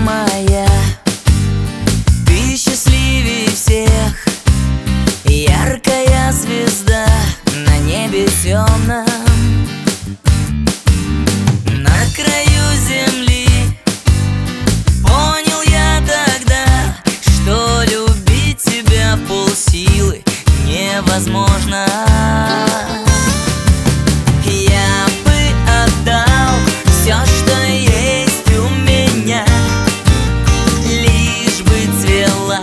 моя, ты счастливее всех, яркая звезда на небе темном. На краю земли понял я тогда, что любить тебя полсилы невозможно. Я бы отдал все, что есть у меня, лишь бы цвела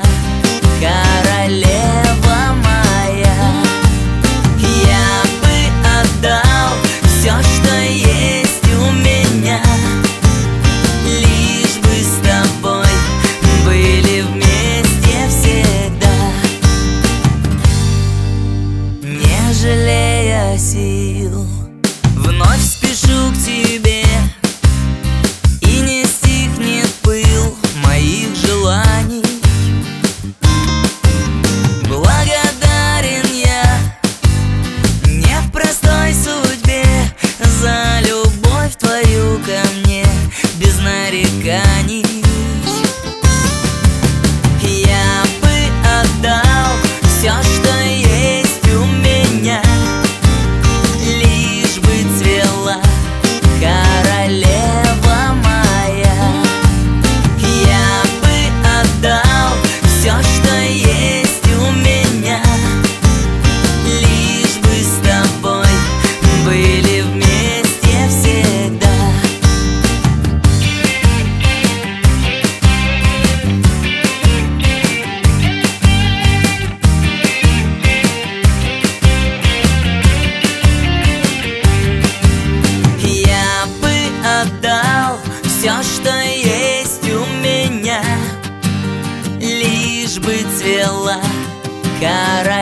королева моя. Я бы отдал все, что есть у меня, лишь бы с тобой были вместе всегда. Не жалея сил, вновь спешу к тебе, и не стихнет пыл моих желаний. Благодарен я непростой судьбе за любовь твою ко мне без нареканий. Я бы отдал все, что есть у меня, лишь бы цвела королева моя. Я бы отдал все, что есть у меня, лишь бы с тобой были вместе всегда. Я бы отдал все, что есть у меня, лишь бы цвела королева